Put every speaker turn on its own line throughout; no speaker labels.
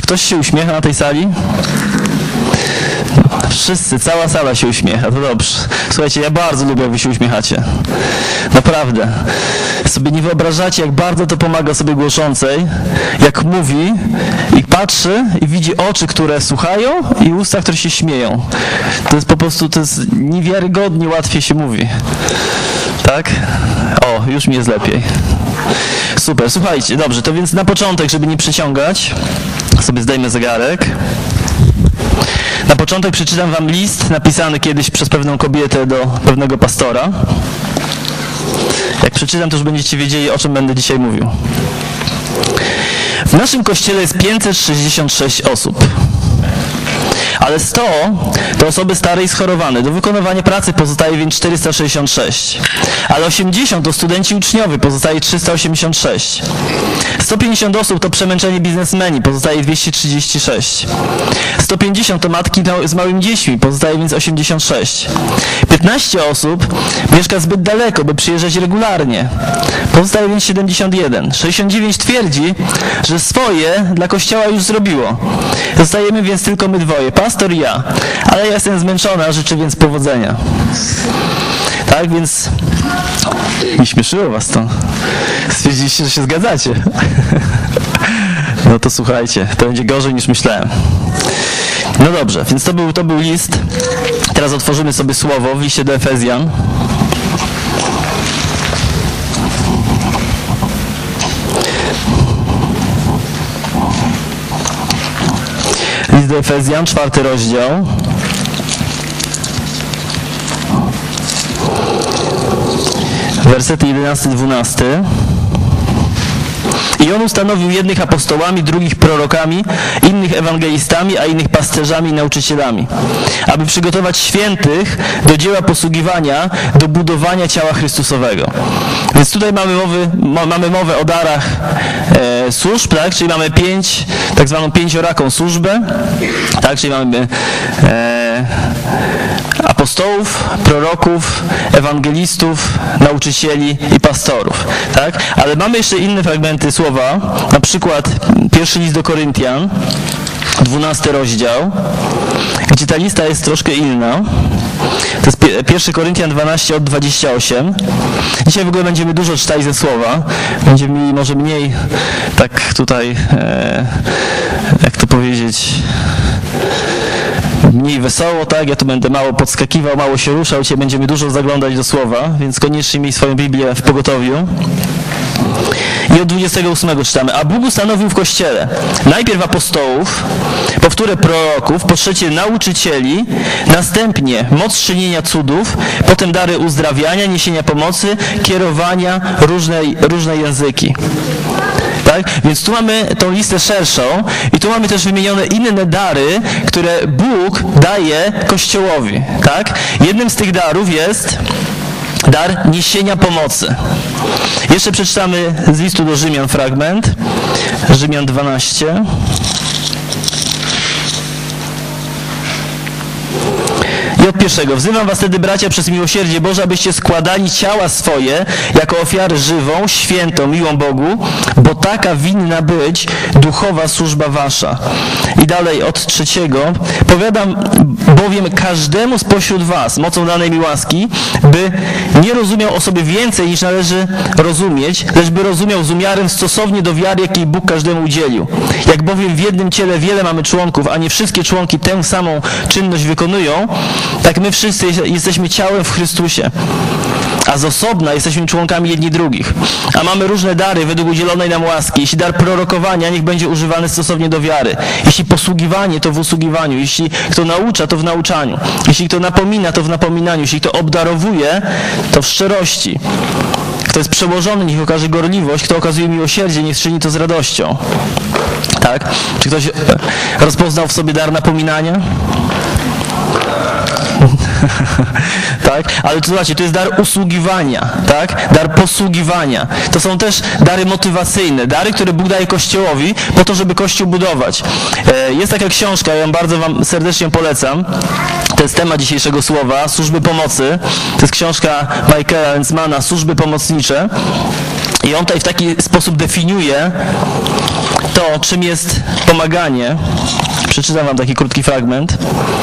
Ktoś się uśmiecha na tej sali? Wszyscy, cała sala się uśmiecha, to dobrze. Słuchajcie, ja bardzo lubię, jak wy się uśmiechacie. Naprawdę. Sobie nie wyobrażacie, jak bardzo to pomaga sobie głoszącej, jak mówi i patrzy i widzi oczy, które słuchają i usta, które się śmieją. To jest po prostu, to jest niewiarygodnie łatwiej się mówi. Tak? O, już mi jest lepiej. Super, słuchajcie, dobrze, to więc na początek, żeby nie przeciągać, sobie zdejmę zegarek. Na początek przeczytam wam list napisany kiedyś przez pewną kobietę do pewnego pastora. Jak przeczytam, to już będziecie wiedzieli, o czym będę dzisiaj mówił. W naszym kościele jest 566 osób. Ale 100 to osoby stare i schorowane. Do wykonywania pracy pozostaje więc 466. Ale 80 to studenci uczniowie, pozostaje 386. 150 osób to przemęczeni biznesmeni, pozostaje 236. 150 to matki z małymi dziećmi, pozostaje więc 86. 15 osób mieszka zbyt daleko, by przyjeżdżać regularnie, pozostaje więc 71. 69 twierdzi, że swoje dla kościoła już zrobiło. Zostajemy więc tylko my dwoje, pastor i ja. Ale ja jestem zmęczona, życzę więc powodzenia. Tak, więc nie śmieszyło was to. Stwierdziliście, że się zgadzacie. No to słuchajcie, to będzie gorzej niż myślałem. No dobrze, więc to był list. Teraz otworzymy sobie słowo w liście do Efezjan. List do Efezjan, 4 rozdział. Wersety 11-12. I on ustanowił jednych apostołami, drugich prorokami, innych ewangelistami, a innych pasterzami i nauczycielami, aby przygotować świętych do dzieła posługiwania, do budowania ciała Chrystusowego. Więc tutaj mamy mowę o darach służb, tak? Czyli mamy tak zwaną 5-raką służbę, tak? Czyli mamy apostołów, proroków, ewangelistów, nauczycieli i pastorów, tak? Ale mamy jeszcze inne fragmenty słowa, na przykład pierwszy list do Koryntian, 12 rozdział, gdzie ta lista jest troszkę inna. To jest 1 Koryntian 12 od 28. Dzisiaj w ogóle będziemy dużo czytać ze słowa. Będziemy mieli może mniej, tak tutaj, jak to powiedzieć, mniej wesoło, tak? Ja tu będę mało podskakiwał, mało się ruszał. Dzisiaj będziemy dużo zaglądać do słowa, więc koniecznie miej swoją Biblię w pogotowiu. I od 28 czytamy. A Bóg ustanowił w Kościele najpierw apostołów, po wtóre proroków, po trzecie nauczycieli, następnie moc czynienia cudów, potem dary uzdrawiania, niesienia pomocy, kierowania, różne języki. Tak? Więc tu mamy tą listę szerszą i tu mamy też wymienione inne dary, które Bóg daje Kościołowi. Tak? Jednym z tych darów jest dar niesienia pomocy. Jeszcze przeczytamy z listu do Rzymian fragment. Rzymian 12. I od 1. Wzywam was wtedy, bracia, przez miłosierdzie Boże, abyście składali ciała swoje jako ofiarę żywą, świętą, miłą Bogu, bo taka winna być duchowa służba wasza. I dalej od 3. Powiadam bowiem każdemu spośród was, mocą danej mi łaski, by nie rozumiał o sobie więcej, niż należy rozumieć, lecz by rozumiał z umiarem stosownie do wiary, jakiej Bóg każdemu udzielił. Jak bowiem w jednym ciele wiele mamy członków, a nie wszystkie członki tę samą czynność wykonują, tak my wszyscy jesteśmy ciałem w Chrystusie, a z osobna jesteśmy członkami jedni drugich. A mamy różne dary według udzielonej nam łaski. Jeśli dar prorokowania, niech będzie używany stosownie do wiary. Jeśli posługiwanie, to w usługiwaniu. Jeśli kto naucza, to w nauczaniu. Jeśli kto napomina, to w napominaniu. Jeśli kto obdarowuje, to w szczerości. Kto jest przełożony, niech okaże gorliwość. Kto okazuje miłosierdzie, niech czyni to z radością. Tak? Czy ktoś rozpoznał w sobie dar napominania? Tak? Ale to zobaczcie, to jest dar usługiwania, tak? Dar posługiwania. To są też dary motywacyjne, dary, które Bóg daje Kościołowi po to, żeby Kościół budować. Jest taka książka, ja ją bardzo wam serdecznie polecam. To jest temat dzisiejszego słowa, służby pomocy. To jest książka Michaela Lenzmana, Służby pomocnicze. I on tutaj w taki sposób definiuje to, czym jest pomaganie, przeczytam wam taki krótki fragment.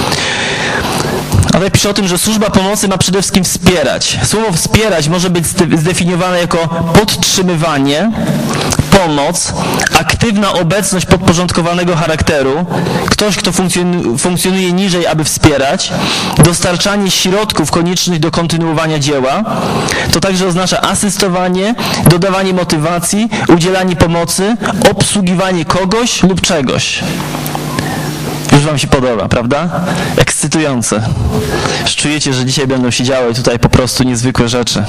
A tutaj pisze o tym, że służba pomocy ma przede wszystkim wspierać. Słowo wspierać może być zdefiniowane jako podtrzymywanie, pomoc, aktywna obecność podporządkowanego charakteru, ktoś, kto funkcjonuje niżej, aby wspierać, dostarczanie środków koniecznych do kontynuowania dzieła. To także oznacza asystowanie, dodawanie motywacji, udzielanie pomocy, obsługiwanie kogoś lub czegoś. Już wam się podoba, prawda? Ekscytujące. Już czujecie, że dzisiaj będą się działy tutaj po prostu niezwykłe rzeczy.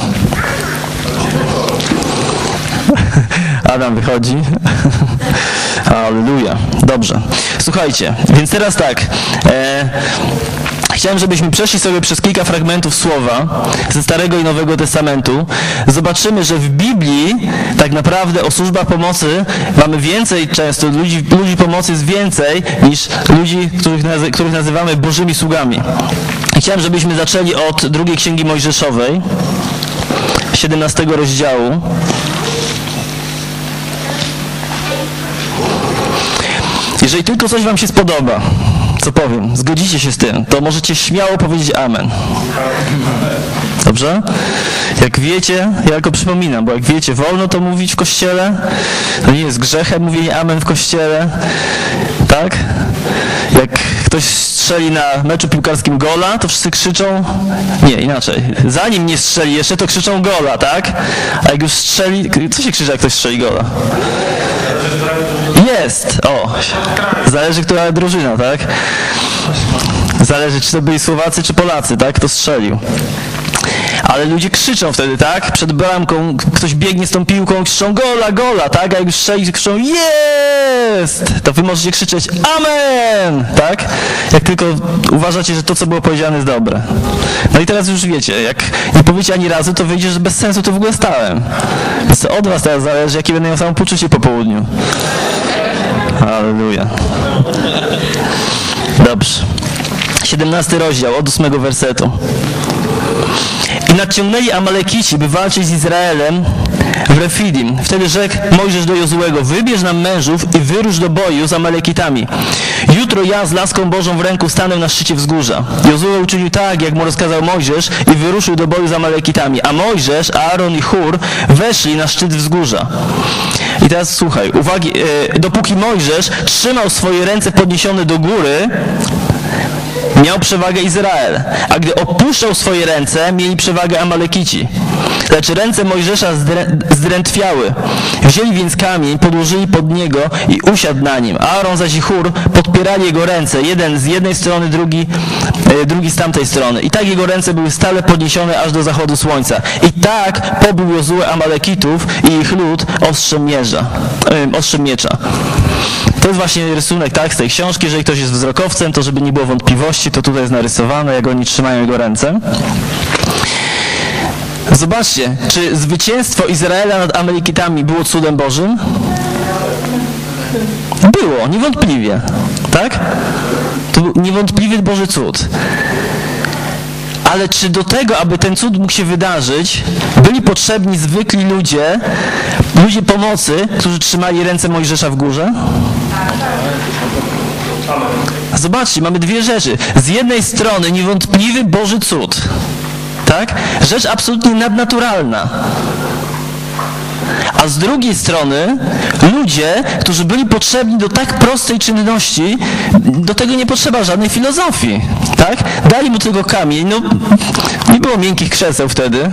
Adam wychodzi. Alleluja. Dobrze. Słuchajcie, więc teraz tak. Chciałem, żebyśmy przeszli sobie przez kilka fragmentów Słowa ze Starego i Nowego Testamentu. Zobaczymy, że w Biblii tak naprawdę o służbach pomocy mamy więcej często, ludzi pomocy jest więcej niż ludzi, których nazywamy Bożymi sługami. I chciałem, żebyśmy zaczęli od drugiej Księgi Mojżeszowej, 17 rozdziału. Jeżeli tylko coś wam się spodoba, co powiem, zgodzicie się z tym, to możecie śmiało powiedzieć amen. Dobrze? Jak wiecie, ja tylko przypominam, bo jak wiecie, wolno to mówić w kościele, to nie jest grzechem mówienie amen w kościele, tak? Jak ktoś strzeli na meczu piłkarskim gola, to wszyscy krzyczą, nie, inaczej, zanim nie strzeli jeszcze, to krzyczą gola, tak? A jak już strzeli, co się krzyczy, jak ktoś strzeli gola? Jest! O! Zależy, która drużyna, tak? Zależy, czy to byli Słowacy, czy Polacy, tak? Kto strzelił. Ale ludzie krzyczą wtedy, tak? Przed bramką ktoś biegnie z tą piłką, krzyczą gola, gola, tak? A jak już strzeli, krzyczą jest! To wy możecie krzyczeć amen! Tak? Jak tylko uważacie, że to, co było powiedziane, jest dobre. No i teraz już wiecie, jak nie powiecie ani razu, to wyjdzie, że bez sensu to w ogóle stałem. Więc to od was teraz zależy, jakie będę miał samopoczucie po południu. Halleluja. Dobrze. 17 rozdział, od 8 wersetu. I nadciągnęli Amalekici, by walczyć z Izraelem w Refidim. Wtedy rzekł Mojżesz do Jozuego: wybierz nam mężów i wyrusz do boju z Amalekitami. Jutro ja z laską Bożą w ręku stanę na szczycie wzgórza. Jozue uczynił tak, jak mu rozkazał Mojżesz, i wyruszył do boju z Amalekitami. A Mojżesz, Aaron i Hur weszli na szczyt wzgórza. I teraz słuchaj, uwagi, dopóki Mojżesz trzymał swoje ręce podniesione do góry, miał przewagę Izrael, a gdy opuszczał swoje ręce, mieli przewagę Amalekici. Lecz ręce Mojżesza zdrętwiały. Wzięli więc kamień, podłożyli pod niego i usiadł na nim. Aaron zaś i Hur podpierali jego ręce, jeden z jednej strony, drugi z tamtej strony. I tak jego ręce były stale podniesione aż do zachodu słońca. I tak pobił Jozue Amalekitów i ich lud ostrzem miecza. To jest właśnie rysunek, tak, z tej książki. Jeżeli ktoś jest wzrokowcem, to żeby nie było wątpliwości, to tutaj jest narysowane, jak oni trzymają jego ręce. Zobaczcie, czy zwycięstwo Izraela nad Amalekitami było cudem Bożym? Było, niewątpliwie, tak? To był niewątpliwy Boży cud. Ale czy do tego, aby ten cud mógł się wydarzyć, byli potrzebni zwykli ludzie pomocy, którzy trzymali ręce Mojżesza w górze? Zobaczcie, mamy dwie rzeczy. Z jednej strony niewątpliwy Boży cud, tak? Rzecz absolutnie nadnaturalna. A z drugiej strony ludzie, którzy byli potrzebni do tak prostej czynności, do tego nie potrzeba żadnej filozofii, tak? Dali mu tylko kamień, no nie było miękkich krzeseł wtedy.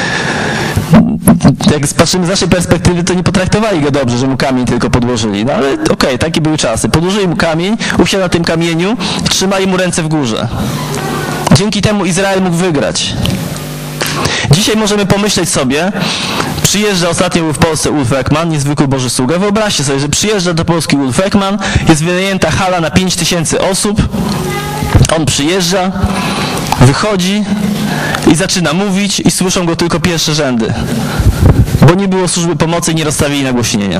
Jak patrzymy z naszej perspektywy, to nie potraktowali go dobrze, że mu kamień tylko podłożyli. No ale okej, takie były czasy. Podłożyli mu kamień, usiadł na tym kamieniu, trzymali mu ręce w górze. Dzięki temu Izrael mógł wygrać. Dzisiaj możemy pomyśleć sobie, przyjeżdża, ostatnio był w Polsce Ulf Ekman, niezwykły Boży sługa. Wyobraźcie sobie, że przyjeżdża do Polski Ulf Ekman, jest wynajęta hala na 5000 osób, on przyjeżdża, wychodzi i zaczyna mówić i słyszą go tylko pierwsze rzędy, bo nie było służby pomocy i nie rozstawili nagłośnienia.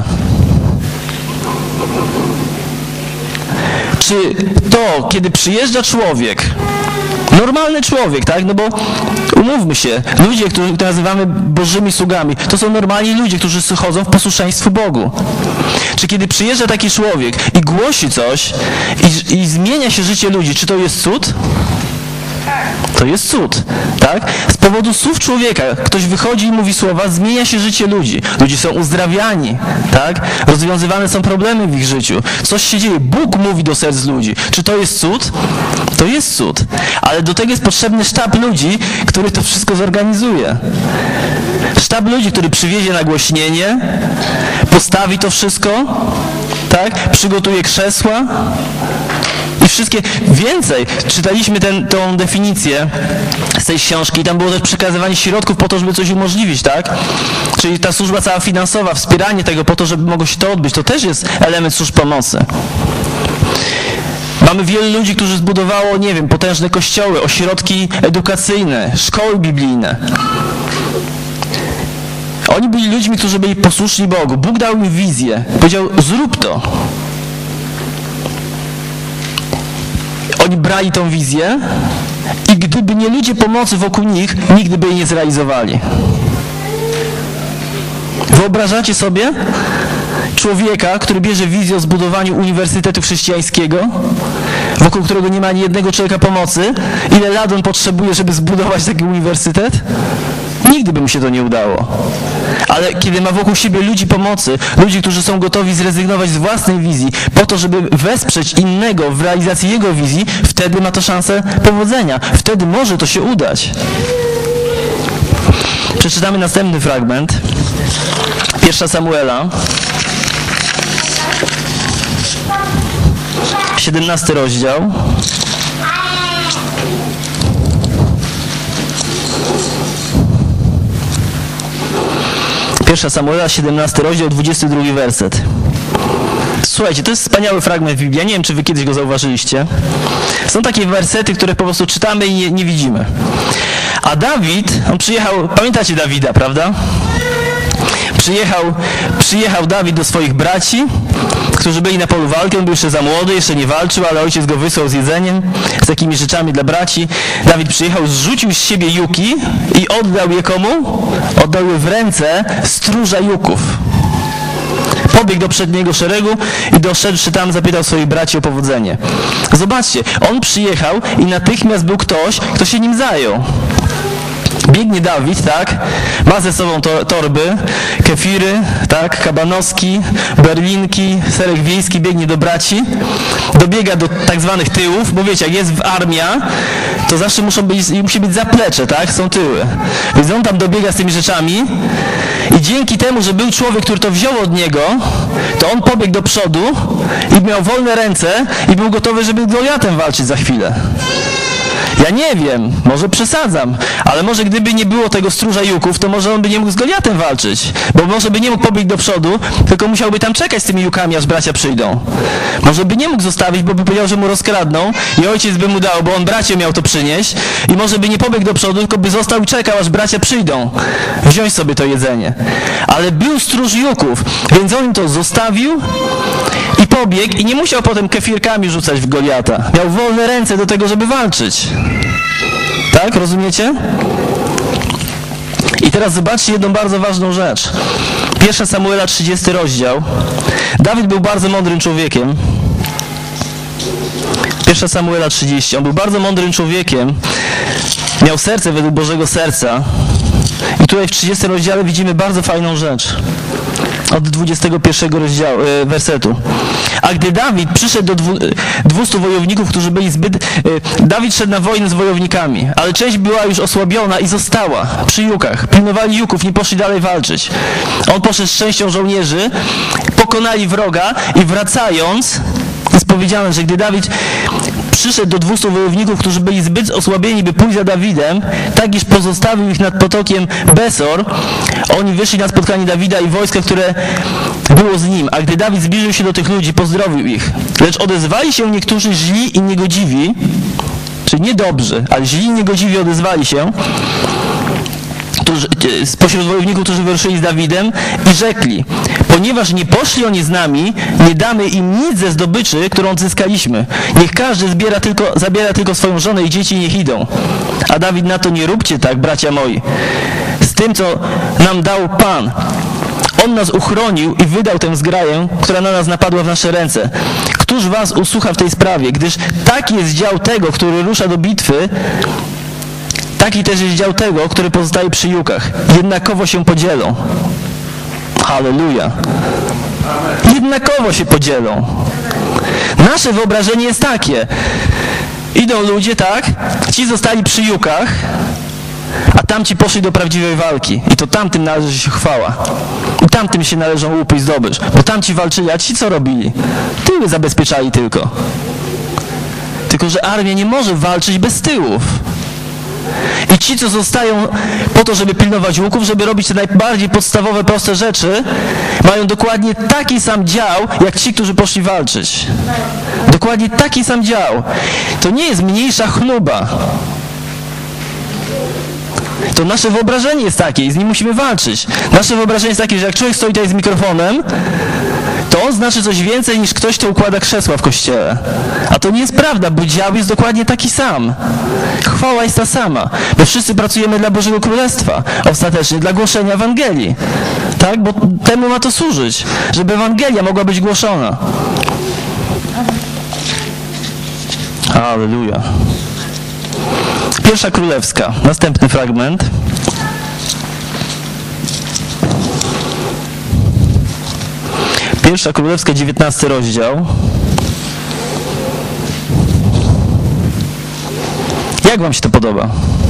Czy to, kiedy przyjeżdża człowiek, normalny człowiek, tak? No bo umówmy się, ludzie, których nazywamy Bożymi sługami, to są normalni ludzie, którzy chodzą w posłuszeństwu Bogu. Czy kiedy przyjeżdża taki człowiek i głosi coś i zmienia się życie ludzi, czy to jest cud? To jest cud, tak? Z powodu słów człowieka, ktoś wychodzi i mówi słowa, zmienia się życie ludzi. Ludzie są uzdrawiani, tak? Rozwiązywane są problemy w ich życiu. Coś się dzieje. Bóg mówi do serc ludzi. Czy to jest cud? To jest cud. Ale do tego jest potrzebny sztab ludzi, który to wszystko zorganizuje. Sztab ludzi, który przywiezie nagłośnienie, postawi to wszystko, tak? Przygotuje krzesła. I wszystkie, więcej, czytaliśmy tą definicję z tej książki i tam było też przekazywanie środków po to, żeby coś umożliwić, tak? Czyli ta służba cała finansowa, wspieranie tego po to, żeby mogło się to odbyć, to też jest element służb pomocy. Mamy wielu ludzi, którzy zbudowało, nie wiem, potężne kościoły, ośrodki edukacyjne, szkoły biblijne. Oni byli ludźmi, którzy byli posłuszni Bogu. Bóg dał im wizję, powiedział, zrób to. Oni brali tą wizję i gdyby nie ludzie pomocy wokół nich, nigdy by jej nie zrealizowali. Wyobrażacie sobie człowieka, który bierze wizję o zbudowaniu uniwersytetu chrześcijańskiego, wokół którego nie ma ani jednego człowieka pomocy? Ile lat on potrzebuje, żeby zbudować taki uniwersytet? Nigdy by mu się to nie udało. Ale kiedy ma wokół siebie ludzi pomocy, ludzi, którzy są gotowi zrezygnować z własnej wizji po to, żeby wesprzeć innego w realizacji jego wizji, wtedy ma to szansę powodzenia. Wtedy może to się udać. Przeczytamy następny fragment. 1 Samuela. 17 rozdział. 1 Samuela, 17 rozdział, 22 werset. Słuchajcie, to jest wspaniały fragment w Biblii. Ja nie wiem, czy wy kiedyś go zauważyliście. Są takie wersety, które po prostu czytamy i nie widzimy. A Dawid, on przyjechał, pamiętacie Dawida, prawda? Przyjechał Dawid do swoich braci, którzy byli na polu walki. On był jeszcze za młody, jeszcze nie walczył, ale ojciec go wysłał z jedzeniem, z takimi rzeczami dla braci. Dawid przyjechał, zrzucił z siebie juki i oddał je komu? Oddał je w ręce stróża juków. Pobiegł do przedniego szeregu i doszedłszy tam, zapytał swoich braci o powodzenie. Zobaczcie, on przyjechał i natychmiast był ktoś, kto się nim zajął. Biegnie Dawid, tak? Ma ze sobą torby, kefiry, tak? Kabanoski, berlinki, serek wiejski, biegnie do braci, dobiega do tak zwanych tyłów, bo wiecie, jak jest armia, to zawsze musi być zaplecze, tak? Są tyły. Więc on tam dobiega z tymi rzeczami i dzięki temu, że był człowiek, który to wziął od niego, to on pobiegł do przodu i miał wolne ręce i był gotowy, żeby z Goliatem walczyć za chwilę. Ja nie wiem, może przesadzam, ale może gdyby nie było tego stróża juków, to może on by nie mógł z Goliatem walczyć, bo może by nie mógł pobiegł do przodu, tylko musiałby tam czekać z tymi jukami, aż bracia przyjdą. Może by nie mógł zostawić, bo by powiedział, że mu rozkradną i ojciec by mu dał, bo on bracie miał to przynieść i może by nie pobiegł do przodu, tylko by został i czekał, aż bracia przyjdą, wziąć sobie to jedzenie. Ale był stróż juków, więc on im to zostawił i pobiegł i nie musiał potem kefirkami rzucać w Goliata. Miał wolne ręce do tego, żeby walczyć. Tak? Rozumiecie? I teraz zobaczcie jedną bardzo ważną rzecz. 1 Samuela, 30 rozdział. Dawid był bardzo mądrym człowiekiem. 1 Samuela 30. On był bardzo mądrym człowiekiem. Miał serce według Bożego serca. I tutaj w 30 rozdziale widzimy bardzo fajną rzecz. Od 21 wersetu. A gdy Dawid przyszedł do 200 wojowników, którzy byli Dawid szedł na wojnę z wojownikami, ale część była już osłabiona i została przy jukach. Pilnowali juków, nie poszli dalej walczyć. On poszedł z częścią żołnierzy, pokonali wroga i wracając, jest powiedziane, że gdy Dawid przyszedł do 200 wojowników, którzy byli zbyt osłabieni, by pójść za Dawidem, tak iż pozostawił ich nad potokiem Besor. Oni wyszli na spotkanie Dawida i wojska, które było z nim. A gdy Dawid zbliżył się do tych ludzi, pozdrowił ich. Lecz odezwali się niektórzy źli i niegodziwi, czyli niedobrzy, ale źli i niegodziwi odezwali się, spośród wojowników, którzy wyruszyli z Dawidem i rzekli: ponieważ nie poszli oni z nami, nie damy im nic ze zdobyczy, którą odzyskaliśmy. Niech każdy zabiera tylko swoją żonę i dzieci i niech idą. A Dawid na to: nie róbcie tak, bracia moi. Z tym, co nam dał Pan, On nas uchronił i wydał tę zgraję, która na nas napadła w nasze ręce. Któż was usłucha w tej sprawie? Gdyż taki jest dział tego, który rusza do bitwy, taki też jest dział tego, który pozostaje przy jukach. Jednakowo się podzielą. Halleluja. Jednakowo się podzielą. Nasze wyobrażenie jest takie. Idą ludzie, tak? Ci zostali przy jukach, a tamci poszli do prawdziwej walki. I to tamtym należy się chwała. I tamtym się należą łupy i zdobycz. Bo tamci walczyli, a ci co robili? Tyły zabezpieczali tylko. Tylko że armia nie może walczyć bez tyłów. I ci, co zostają po to, żeby pilnować łuków, żeby robić te najbardziej podstawowe, proste rzeczy, mają dokładnie taki sam dział, jak ci, którzy poszli walczyć. Dokładnie taki sam dział. To nie jest mniejsza chluba. To nasze wyobrażenie jest takie i z nim musimy walczyć. Nasze wyobrażenie jest takie, że jak człowiek stoi tutaj z mikrofonem, to on znaczy coś więcej niż ktoś, kto układa krzesła w kościele. A to nie jest prawda, bo dział jest dokładnie taki sam. Chwała jest ta sama, bo wszyscy pracujemy dla Bożego Królestwa, ostatecznie dla głoszenia Ewangelii. Tak? Bo temu ma to służyć, żeby Ewangelia mogła być głoszona. Halleluja. Pierwsza Królewska, następny fragment. Pierwsza Królewska, 19 rozdział. Jak wam się to podoba?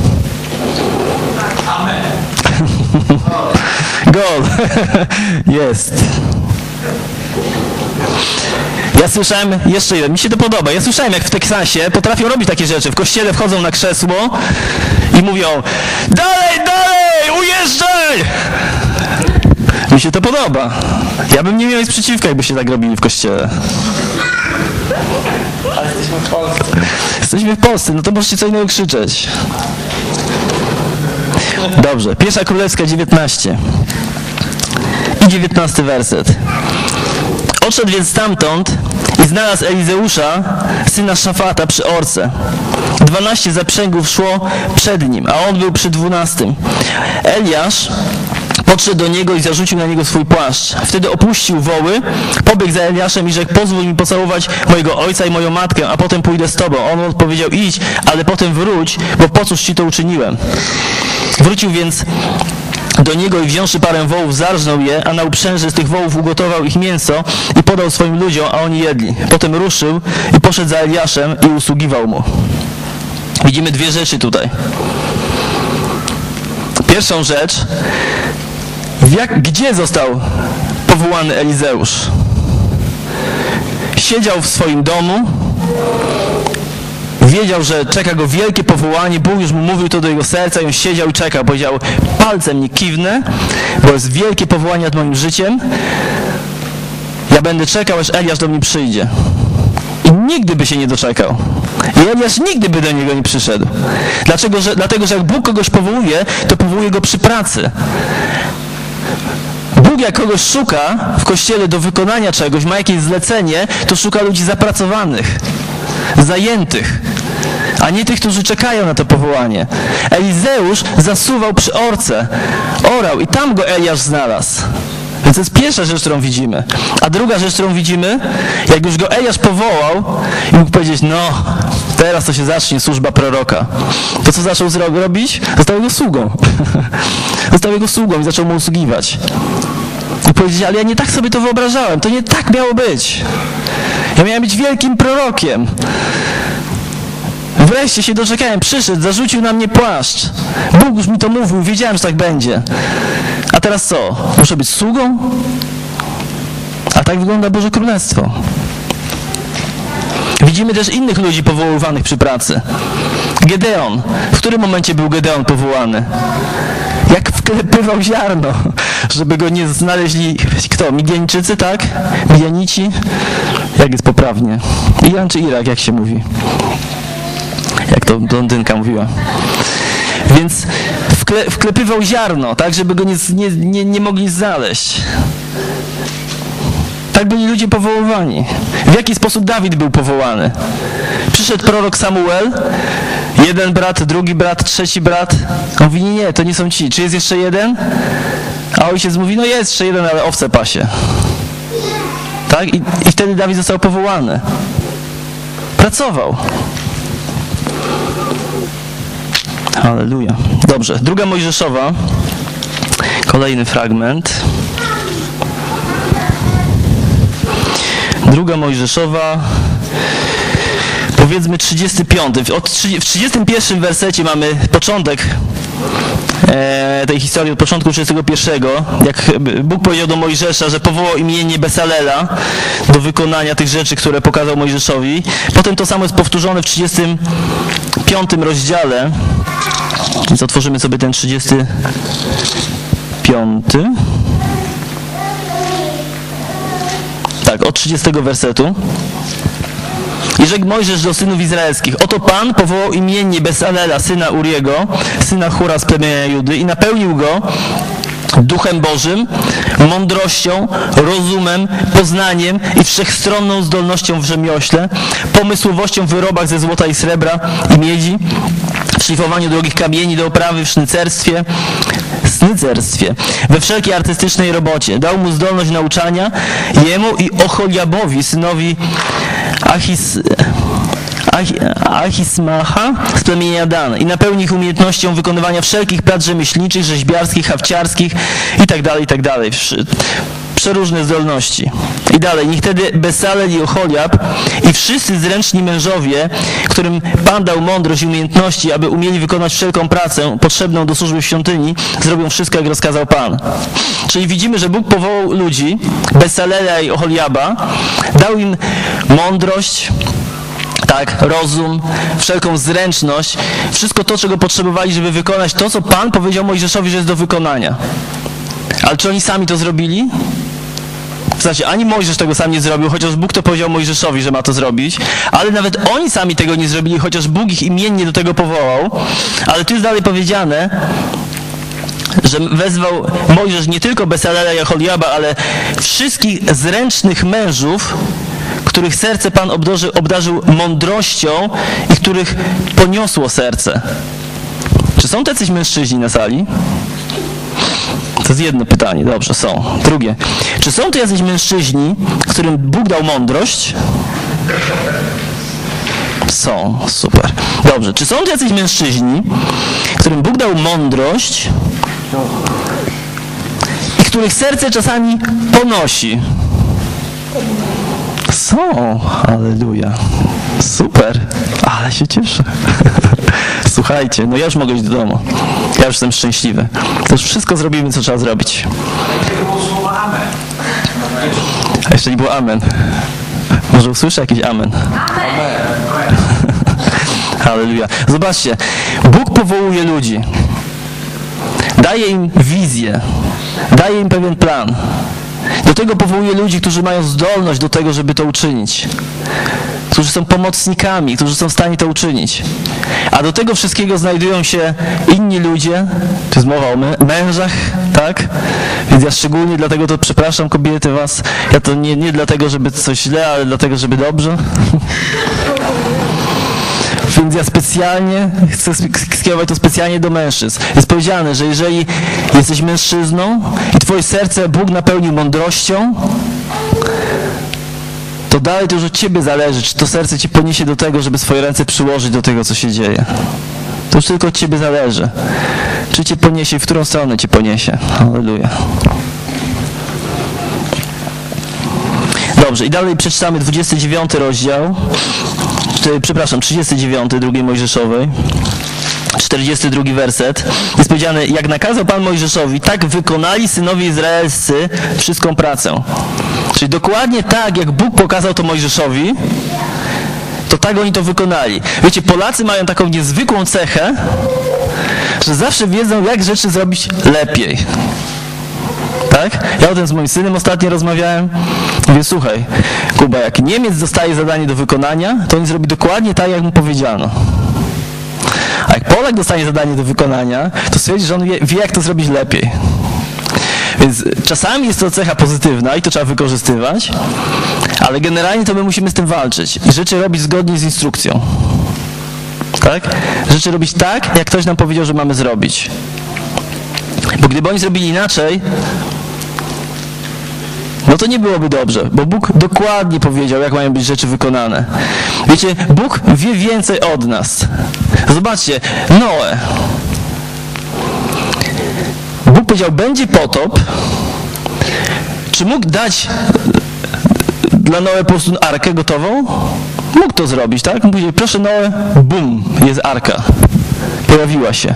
Amen. Gol. Jest. Ja słyszałem, jeszcze jeden, mi się to podoba, ja słyszałem, jak w Teksasie potrafią robić takie rzeczy. W kościele wchodzą na krzesło i mówią: dalej, dalej, ujeżdżaj! Mi się to podoba. Ja bym nie miał nic przeciwko, jakby się tak robili w kościele.
Ale jesteśmy w Polsce.
Jesteśmy w Polsce, no to możecie co innego krzyczeć. Dobrze, Pierwsza Królewska 19 i 19 werset. Odszedł więc stamtąd i znalazł Elizeusza, syna Szafata, przy orce. 12 zaprzęgów szło przed nim, a on był przy 12. Eliasz podszedł do niego i zarzucił na niego swój płaszcz. Wtedy opuścił woły, pobiegł za Eliaszem i rzekł: pozwól mi pocałować mojego ojca i moją matkę, a potem pójdę z tobą. On odpowiedział: idź, ale potem wróć, bo po cóż ci to uczyniłem. Wrócił więc do niego i wziąwszy parę wołów, zarżnął je, a na uprzęży z tych wołów ugotował ich mięso i podał swoim ludziom, a oni jedli. Potem ruszył i poszedł za Eliaszem i usługiwał mu. Widzimy dwie rzeczy tutaj. Pierwszą rzecz, gdzie został powołany Elizeusz? Siedział w swoim domu, wiedział, że czeka go wielkie powołanie, Bóg już mu mówił to do jego serca i on siedział i czekał. Powiedział: palcem nie kiwnę, bo jest wielkie powołanie nad moim życiem. Ja będę czekał, aż Eliasz do mnie przyjdzie. I nigdy by się nie doczekał. I Eliasz nigdy by do niego nie przyszedł. Dlatego, że jak Bóg kogoś powołuje, to powołuje go przy pracy. Bóg jak kogoś szuka w kościele do wykonania czegoś, ma jakieś zlecenie, to szuka ludzi zapracowanych, zajętych, a nie tych, którzy czekają na to powołanie. Elizeusz zasuwał przy orce, orał i tam go Eliasz znalazł. Więc to jest pierwsza rzecz, którą widzimy. A druga rzecz, którą widzimy, jak już go Eliasz powołał i mógł powiedzieć: no, teraz to się zacznie służba proroka. To co zaczął robić? Został jego sługą. Został jego sługą i zaczął mu usługiwać. I powiedzieć: ale ja nie tak sobie to wyobrażałem, to nie tak miało być. Ja miałem być wielkim prorokiem. Wreszcie się doczekałem, przyszedł, zarzucił na mnie płaszcz. Bóg już mi to mówił, wiedziałem, że tak będzie. A teraz co? Muszę być sługą? A tak wygląda Boże Królestwo. Widzimy też innych ludzi powoływanych przy pracy. Gedeon. W którym momencie był Gedeon powołany? Jak wklepywał ziarno, żeby go nie znaleźli, kto? Midianczycy, tak? Midianici? Jak jest poprawnie? Iran czy Irak, jak się mówi? Jak to blondynka mówiła. Więc wklepywał ziarno, tak, żeby go nie mogli znaleźć. Tak byli ludzie powoływani. W jaki sposób Dawid był powołany? Przyszedł prorok Samuel, jeden 1 brat, drugi brat, trzeci brat. On mówi: nie, to nie są ci. Czy jest jeszcze jeden? A ojciec mówi, no jest jeszcze jeden, ale owce pasie. Tak? I wtedy Dawid został powołany. Pracował. Halleluja. Dobrze, 2 Mojżeszowa. Kolejny fragment. 2 Mojżeszowa, powiedzmy 35. W 31 wersecie mamy początek tej historii od początku 31, jak Bóg powiedział do Mojżesza, że powołał imiennie Besalela do wykonania tych rzeczy, które pokazał Mojżeszowi. Potem to samo jest powtórzone w 35 rozdziale. Więc otworzymy sobie ten 35. Tak, od 30 wersetu. I rzekł Mojżesz do synów izraelskich: oto Pan powołał imiennie Besalela, syna Uriego, syna Hura z plemienia Judy, i napełnił go Duchem Bożym, mądrością, rozumem, poznaniem i wszechstronną zdolnością w rzemiośle, pomysłowością w wyrobach ze złota i srebra i miedzi, w szlifowaniu drogich kamieni do oprawy, w snycerstwie, we wszelkiej artystycznej robocie. Dał mu zdolność nauczania, jemu i Oholiabowi, synowi Ahismacha z plemienia Dan, i napełni ich umiejętnością wykonywania wszelkich prac rzemieślniczych, rzeźbiarskich, hafciarskich itd., itd. Przeróżne zdolności. I dalej, niech wtedy Besalel i Oholiab i wszyscy zręczni mężowie, którym Pan dał mądrość i umiejętności, aby umieli wykonać wszelką pracę potrzebną do służby w świątyni, zrobią wszystko, jak rozkazał Pan. Czyli widzimy, że Bóg powołał ludzi, Besalela i Oholiaba, dał im mądrość, tak, rozum, wszelką zręczność, wszystko to, czego potrzebowali, żeby wykonać to, co Pan powiedział Mojżeszowi, że jest do wykonania. Ale czy oni sami to zrobili? W sensie, ani Mojżesz tego sam nie zrobił, chociaż Bóg to powiedział Mojżeszowi, że ma to zrobić, ale nawet oni sami tego nie zrobili, chociaż Bóg ich imiennie do tego powołał. Ale tu jest dalej powiedziane, że wezwał Mojżesz nie tylko Besalela i Oholiaba, ale wszystkich zręcznych mężów, których serce Pan obdarzył mądrością i których poniosło serce. Czy są tacyś mężczyźni na sali? To jest jedno pytanie. Dobrze, są. Drugie. Czy są tu jacyś mężczyźni, którym Bóg dał mądrość? Są. Super. Dobrze. Czy są tu jacyś mężczyźni, którym Bóg dał mądrość i których serce czasami ponosi? Są. Halleluja. Super. Ale się cieszę. Słuchajcie, no ja już mogę iść do domu. Ja już jestem szczęśliwy. To już wszystko zrobimy, co trzeba zrobić. A jeszcze nie było amen. Może usłyszę jakiś amen. Halleluja. Zobaczcie, Bóg powołuje ludzi. Daje im wizję. Daje im pewien plan. Do tego powołuje ludzi, którzy mają zdolność do tego, żeby to uczynić. Którzy są pomocnikami, którzy są w stanie to uczynić. A do tego wszystkiego znajdują się inni ludzie. Tu jest mowa o mężach, tak? Więc ja szczególnie dlatego to przepraszam kobiety was. Ja to nie dlatego, żeby coś źle, ale dlatego, żeby dobrze. Więc ja specjalnie chcę skierować to specjalnie do mężczyzn. Jest powiedziane, że jeżeli jesteś mężczyzną i twoje serce Bóg napełnił mądrością, to dalej to już od ciebie zależy, czy to serce ci poniesie do tego, żeby swoje ręce przyłożyć do tego, co się dzieje. To już tylko od ciebie zależy. Czy cię poniesie, w którą stronę cię poniesie. Halleluja. Dobrze, i dalej przeczytamy 29 rozdział. Przepraszam, 39, 2 Mojżeszowej, 42 werset. Jest powiedziane: jak nakazał Pan Mojżeszowi, tak wykonali synowie izraelscy wszystką pracę. Czyli dokładnie tak, jak Bóg pokazał to Mojżeszowi, to tak oni to wykonali. Wiecie, Polacy mają taką niezwykłą cechę, że zawsze wiedzą, jak rzeczy zrobić lepiej. Tak? Ja o tym z moim synem ostatnio rozmawiałem. Mówię: słuchaj, Kuba, jak Niemiec dostaje zadanie do wykonania, to on zrobi dokładnie tak, jak mu powiedziano. A jak Polak dostanie zadanie do wykonania, to stwierdzi, że on wie, jak to zrobić lepiej. Więc czasami jest to cecha pozytywna i to trzeba wykorzystywać, ale generalnie to my musimy z tym walczyć. Rzeczy robić zgodnie z instrukcją. Tak? Rzeczy robić tak, jak ktoś nam powiedział, że mamy zrobić. Bo gdyby oni zrobili inaczej, no to nie byłoby dobrze, bo Bóg dokładnie powiedział, jak mają być rzeczy wykonane. Wiecie, Bóg wie więcej od nas. Zobaczcie, Noe. Bóg powiedział, będzie potop. Czy mógł dać dla Noe po prostu arkę gotową? Mógł to zrobić, tak? Mógł powiedzieć, proszę Noe, bum, jest arka. Pojawiła się.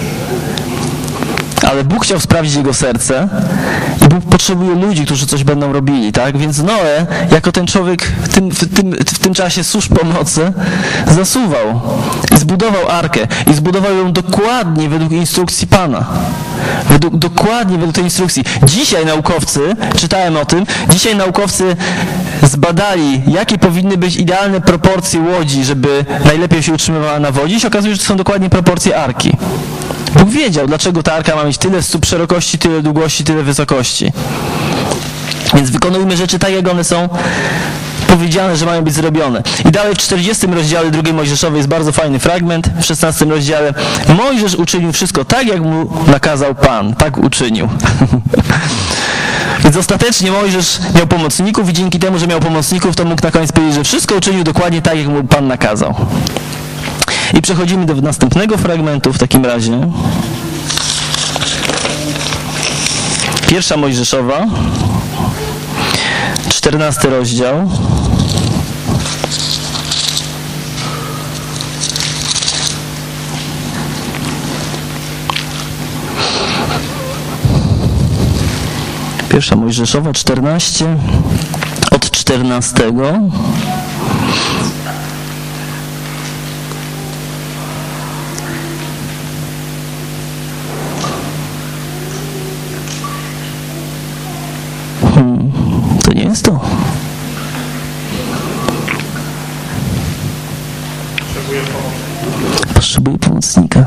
Ale Bóg chciał sprawdzić jego serce i Bóg potrzebuje ludzi, którzy coś będą robili, tak? Więc Noe, jako ten człowiek w tym czasie służb pomocy, zasuwał i zbudował arkę i zbudował ją dokładnie według instrukcji Pana. Dokładnie według tej instrukcji. Dzisiaj naukowcy, czytałem o tym, dzisiaj naukowcy zbadali, jakie powinny być idealne proporcje łodzi, żeby najlepiej się utrzymywała na wodzie i się okazuje, że to są dokładnie proporcje arki. Bóg wiedział, dlaczego ta arka ma mieć tyle stóp szerokości, tyle długości, tyle wysokości. Więc wykonujmy rzeczy tak, jak one są powiedziane, że mają być zrobione. I dalej w 40 rozdziale 2 Mojżeszowej jest bardzo fajny fragment. W 16 rozdziale Mojżesz uczynił wszystko tak, jak mu nakazał Pan. Tak uczynił. Więc ostatecznie Mojżesz miał pomocników i dzięki temu, że miał pomocników, to mógł na koniec powiedzieć, że wszystko uczynił dokładnie tak, jak mu Pan nakazał. I przechodzimy do następnego fragmentu w takim razie. 1 Mojżeszowa, 14 rozdział. Pierwsza Mojżeszowa, 14, od 14. To nie jest to. Potrzebuję pomocnika.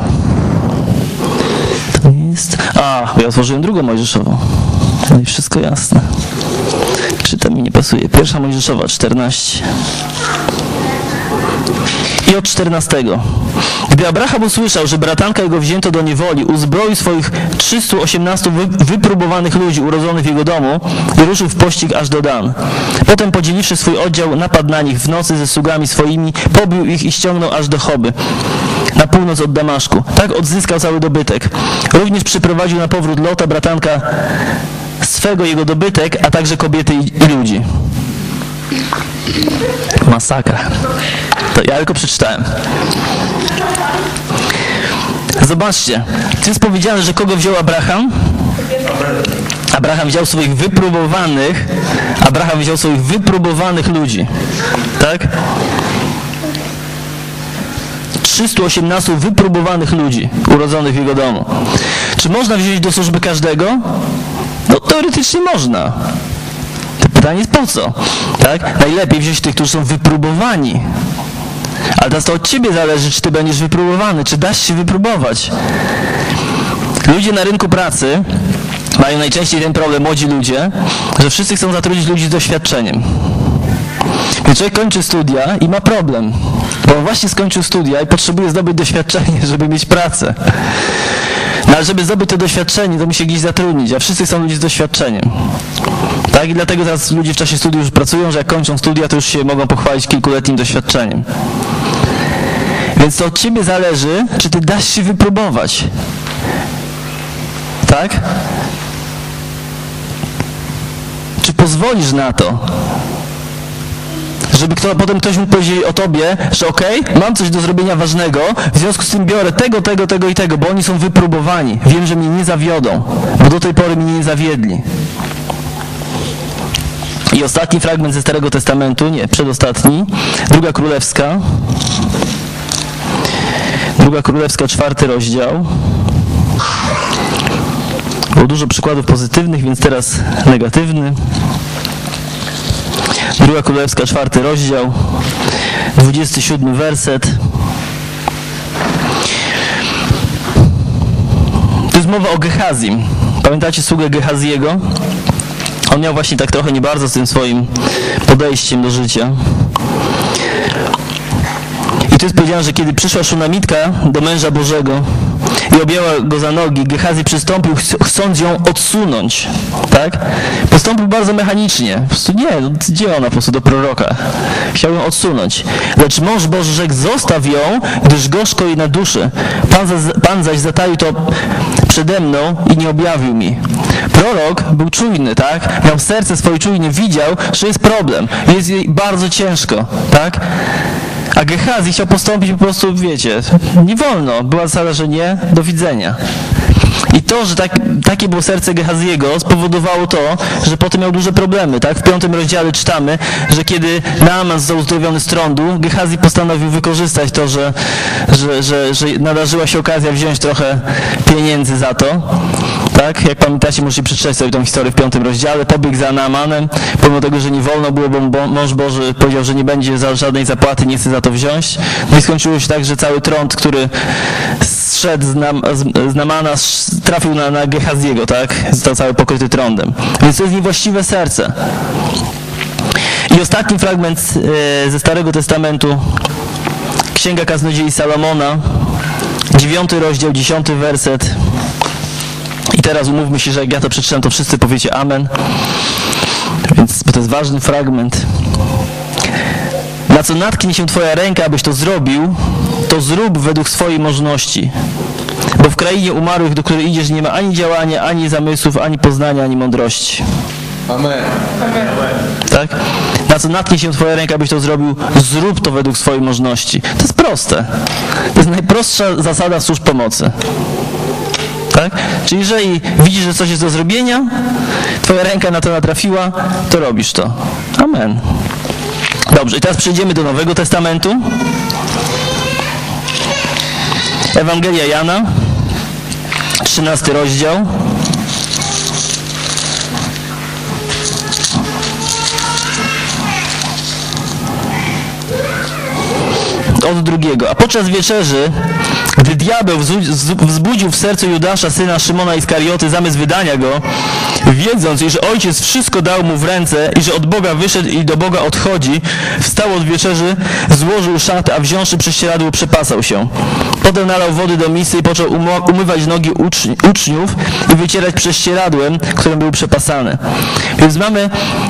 To nie jest... ja otworzyłem drugą Mojżeszową. No i wszystko jasne. Czy to mi nie pasuje? 1 Mojżeszowa, 14. I od 14. Gdy Abraham usłyszał, że bratanka jego wzięto do niewoli, uzbroił swoich 318 wypróbowanych ludzi urodzonych w jego domu i ruszył w pościg aż do Dan. Potem, podzieliwszy swój oddział, napadł na nich w nocy ze sługami swoimi, pobił ich i ściągnął aż do Choby, na północ od Damaszku. Tak odzyskał cały dobytek. Również przyprowadził na powrót Lota, bratanka swego, jego dobytek, a także kobiety i ludzi. Masakra. To ja tylko przeczytałem. Zobaczcie, tu jest powiedziane, że kogo wziął Abraham? Abraham wziął swoich wypróbowanych ludzi. Tak? 318 wypróbowanych ludzi urodzonych w jego domu. Czy można wziąć do służby każdego? No teoretycznie można. Pytanie jest po co? Tak? Najlepiej wziąć tych, którzy są wypróbowani. Ale teraz to od ciebie zależy, czy ty będziesz wypróbowany, czy dasz się wypróbować. Ludzie na rynku pracy mają najczęściej ten problem, młodzi ludzie, że wszyscy chcą zatrudnić ludzi z doświadczeniem. Więc człowiek kończy studia i ma problem, bo on właśnie skończył studia i potrzebuje zdobyć doświadczenie, żeby mieć pracę. No ale żeby zdobyć to doświadczenie, to musi gdzieś zatrudnić, a wszyscy chcą ludzi z doświadczeniem. Tak? I dlatego teraz ludzie w czasie studiów już pracują, że jak kończą studia, to już się mogą pochwalić kilkuletnim doświadczeniem. Więc to od ciebie zależy, czy ty dasz się wypróbować. Tak? Czy pozwolisz na to, żeby potem ktoś mógł powiedzieć o tobie, że okej, mam coś do zrobienia ważnego, w związku z tym biorę tego i tego, bo oni są wypróbowani. Wiem, że mnie nie zawiodą, bo do tej pory mnie nie zawiedli. I ostatni fragment ze Starego Testamentu, nie, przedostatni, Druga Królewska, 4 rozdział. Było dużo przykładów pozytywnych, więc teraz negatywny. Druga Królewska, 4 rozdział, 27 werset. To jest mowa o Gehazim. Pamiętacie sługę Gehaziego? On miał właśnie tak trochę nie bardzo z tym swoim podejściem do życia. I tu jest powiedziane, że kiedy przyszła Szunamitka do męża Bożego i objęła go za nogi, Gehazi przystąpił, chcąc ją odsunąć, tak? Postąpił bardzo mechanicznie. Po prostu nie, no, gdzie ona po prostu do proroka? Chciał ją odsunąć. Lecz mąż Boży rzekł, zostaw ją, gdyż gorzko jej na duszy. Pan zaś zataił to przede mną i nie objawił mi. Prorok był czujny, tak? Miał serce swoje czujne, widział, że jest problem. Jest jej bardzo ciężko, tak? A Gehazi chciał postąpić po prostu, wiecie, nie wolno. Była zasada, że nie, do widzenia. I to, że takie było serce Gehaziego, spowodowało to, że potem miał duże problemy, tak? W 5 rozdziale czytamy, że kiedy Naaman został uzdrowiony z trądu, Gehazi postanowił wykorzystać to, że nadarzyła się okazja wziąć trochę pieniędzy za to, tak? Jak pamiętacie, możecie przeczytać sobie tą historię w 5 rozdziale, pobiegł za Naamanem, pomimo tego, że nie wolno było, bo mąż Boży powiedział, że nie będzie żadnej zapłaty, nie chce za to wziąć. No i skończyło się tak, że cały trąd, który zszedł z Naamana, trafił na Gehaziego, tak? Został cały pokryty trądem. Więc to jest niewłaściwe serce. I ostatni fragment ze Starego Testamentu, Księga Kaznodziei Salomona, 9 rozdział, 10 werset. I teraz umówmy się, że jak ja to przeczytam, to wszyscy powiecie amen. Więc, bo to jest ważny fragment. Na co natknie się Twoja ręka, abyś to zrobił, to zrób według swojej możności. Bo w krainie umarłych, do której idziesz, nie ma ani działania, ani zamysłów, ani poznania, ani mądrości.
Amen.
Tak? Na co natknie się Twoja ręka, abyś to zrobił, zrób to według swojej możności. To jest proste. To jest najprostsza zasada służb pomocy. Tak? Czyli jeżeli widzisz, że coś jest do zrobienia, Twoja ręka na to natrafiła, to robisz to. Amen. Dobrze, i teraz przejdziemy do Nowego Testamentu. Ewangelia Jana, 13 rozdział. Od 2. A podczas wieczerzy, gdy diabeł wzbudził w sercu Judasza, syna Szymona Iskarioty, zamysł wydania go, wiedząc, iż Ojciec wszystko dał mu w ręce i że od Boga wyszedł i do Boga odchodzi, wstał od wieczerzy, złożył szatę, a wziąwszy prześcieradło, przepasał się. Potem nalał wody do misy i począł umywać nogi uczniów i wycierać prześcieradłem, którym były przepasane. Więc mamy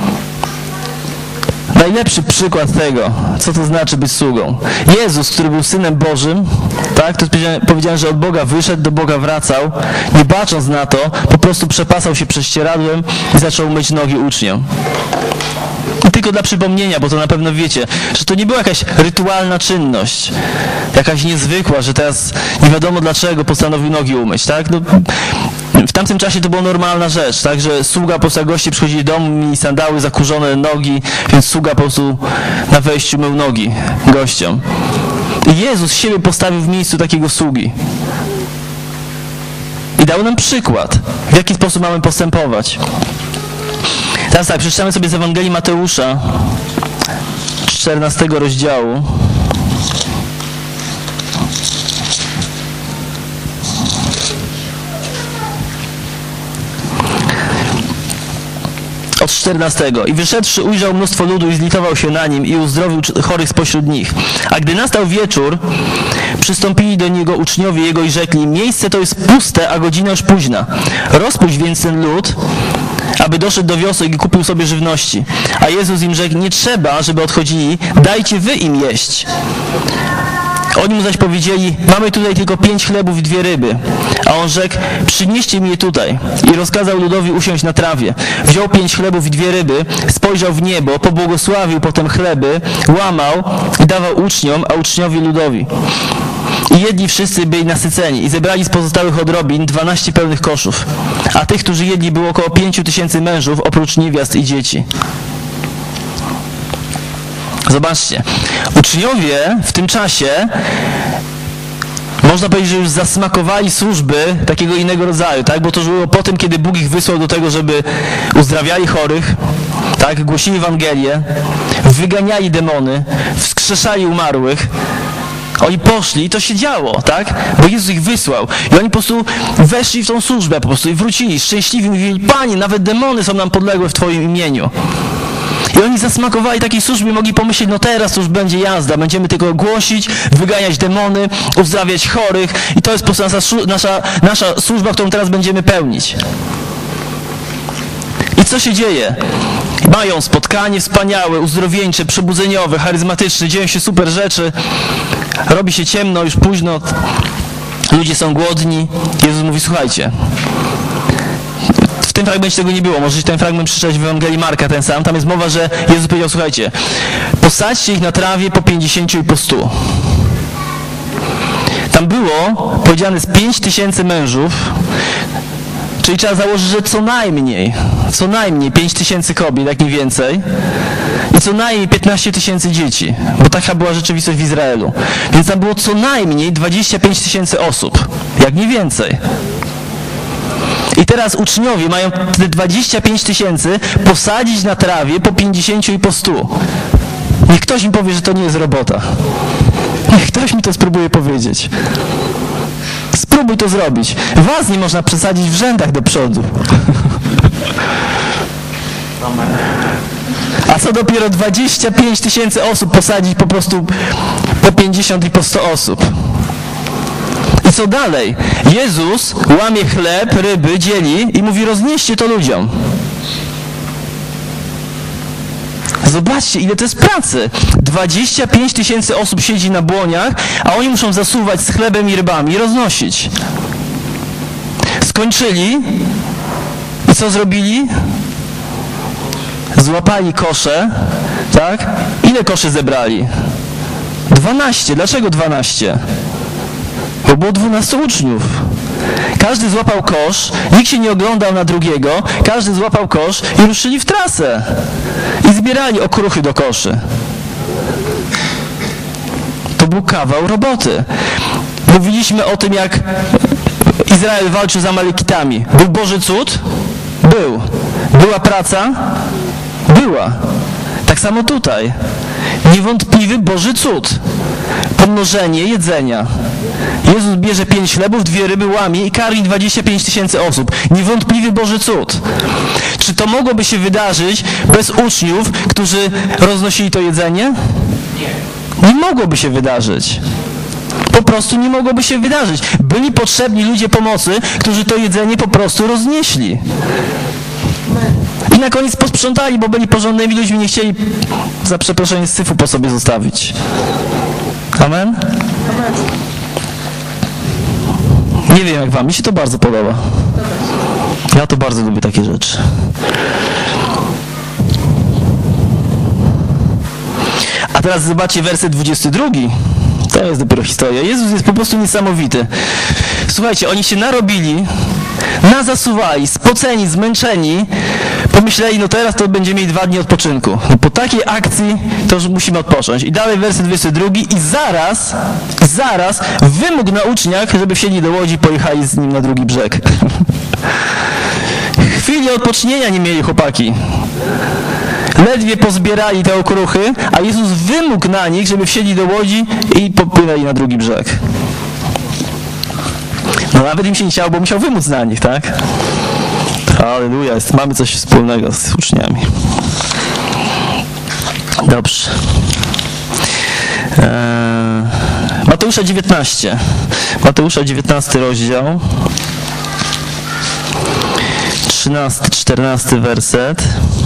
najlepszy przykład tego, co to znaczy być sługą. Jezus, który był Synem Bożym, tak, to jest powiedziane, że od Boga wyszedł, do Boga wracał, nie bacząc na to, po prostu przepasał się prześcieradłem i zaczął myć nogi uczniom. I tylko dla przypomnienia, bo to na pewno wiecie, że to nie była jakaś rytualna czynność, jakaś niezwykła, że teraz nie wiadomo dlaczego postanowił nogi umyć, tak? No, w tamtym czasie to była normalna rzecz, tak, że sługa, po prostu goście przychodzili do domu, mieli sandały, zakurzone nogi, więc sługa po prostu na wejściu mył nogi gościom. I Jezus siebie postawił w miejscu takiego sługi. I dał nam przykład, w jaki sposób mamy postępować. Teraz tak, przeczytamy sobie z Ewangelii Mateusza, 14 rozdziału. Od 14. I wyszedłszy, ujrzał mnóstwo ludu i zlitował się na nim i uzdrowił chorych spośród nich. A gdy nastał wieczór, przystąpili do niego uczniowie jego i rzekli: miejsce to jest puste, a godzina już późna. Rozpuść więc ten lud, aby doszedł do wiosek i kupił sobie żywności. A Jezus im rzekł: nie trzeba, żeby odchodzili, dajcie wy im jeść. Oni mu zaś powiedzieli: mamy tutaj tylko 5 chlebów i 2 ryby. A on rzekł: przynieście mi je tutaj. I rozkazał ludowi usiąść na trawie. Wziął 5 chlebów i 2 ryby, spojrzał w niebo, pobłogosławił potem chleby, łamał i dawał uczniom, a uczniowie ludowi. I jedli wszyscy byli nasyceni i zebrali z pozostałych odrobin 12 pełnych koszów. A tych, którzy jedli, było około 5000 mężów, oprócz niewiast i dzieci. Zobaczcie, uczniowie w tym czasie, można powiedzieć, że już zasmakowali służby takiego innego rodzaju, tak? Bo to już było po tym, kiedy Bóg ich wysłał do tego, żeby uzdrawiali chorych, tak? Głosili Ewangelię, wyganiali demony, wskrzeszali umarłych. Oni poszli i to się działo, tak? Bo Jezus ich wysłał. I oni po prostu weszli w tą służbę po prostu i wrócili szczęśliwi. Mówili: Panie, nawet demony są nam podległe w Twoim imieniu. I oni zasmakowali takiej służbie, mogli pomyśleć, no teraz to już będzie jazda, będziemy tylko głosić, wyganiać demony, uzdrawiać chorych i to jest po prostu nasza służba, którą teraz będziemy pełnić. I co się dzieje? Mają spotkanie wspaniałe, uzdrowieńcze, przebudzeniowe, charyzmatyczne, dzieją się super rzeczy, robi się ciemno, już późno, ludzie są głodni. Jezus mówi, słuchajcie, w tym fragmencie tego nie było, możecie ten fragment przeczytać w Ewangelii Marka, ten sam, tam jest mowa, że Jezus powiedział, słuchajcie, posadźcie ich na trawie po 50 i po 100. Tam było powiedziane z 5000 mężów, czyli trzeba założyć, że co najmniej 5000 kobiet, jak nie więcej, i co najmniej 15 000 dzieci, bo taka była rzeczywistość w Izraelu. Więc tam było co najmniej 25 000 osób, jak nie więcej. I teraz uczniowie mają te 25 000 posadzić na trawie po 50 i po 100. Niech ktoś mi powie, że to nie jest robota. Niech ktoś mi to spróbuje powiedzieć. Spróbuj to zrobić. Was nie można przesadzić w rzędach do przodu. A co dopiero 25 000 osób posadzić po prostu po 50 i po 100 osób. I co dalej? Jezus łamie chleb, ryby, dzieli i mówi, roznieście to ludziom. Zobaczcie, ile to jest pracy. 25 000 osób siedzi na błoniach, a oni muszą zasuwać z chlebem i rybami i roznosić. Skończyli i co zrobili? Złapali kosze, tak? Ile koszy zebrali? 12. Dlaczego 12? Bo było 12 uczniów. Każdy złapał kosz, nikt się nie oglądał na drugiego, każdy złapał kosz i ruszyli w trasę. I zbierali okruchy do koszy. To był kawał roboty. Mówiliśmy o tym, jak Izrael walczył z Amalekitami. Był Boży cud? Był. Była praca? Była. Tak samo tutaj. Niewątpliwy Boży cud. Pomnożenie jedzenia. Jezus bierze 5 chlebów, 2 ryby, łamie i karmi 25 000 osób. Niewątpliwy Boży cud. Czy to mogłoby się wydarzyć bez uczniów, którzy roznosili to jedzenie? Nie mogłoby się wydarzyć. Po prostu nie mogłoby się wydarzyć. Byli potrzebni ludzie pomocy, którzy to jedzenie po prostu roznieśli. I na koniec posprzątali, bo byli porządnymi ludźmi, nie chcieli, za przeproszenie, syfu po sobie zostawić. Amen? Nie wiem jak wam, mi się to bardzo podoba. Ja to bardzo lubię takie rzeczy. A teraz zobaczcie werset 22. To jest dopiero historia. Jezus jest po prostu niesamowity. Słuchajcie, oni się narobili, nazasuwali, spoceni, zmęczeni, pomyśleli, no teraz to będziemy mieli 2 dni odpoczynku. No po takiej akcji to już musimy odpocząć. I dalej werset 22 i zaraz wymógł na uczniach, żeby wsiedli do łodzi i pojechali z nim na drugi brzeg. Chwili odpocznienia nie mieli chłopaki. Ledwie pozbierali te okruchy, a Jezus wymógł na nich, żeby wsiedli do łodzi i popłynęli na drugi brzeg. No nawet im się nie chciało, bo musiał wymóc na nich, tak? Halleluja, mamy coś wspólnego z uczniami. Dobrze. Mateusza 19. Mateusza 19 rozdział. 13-14 werset.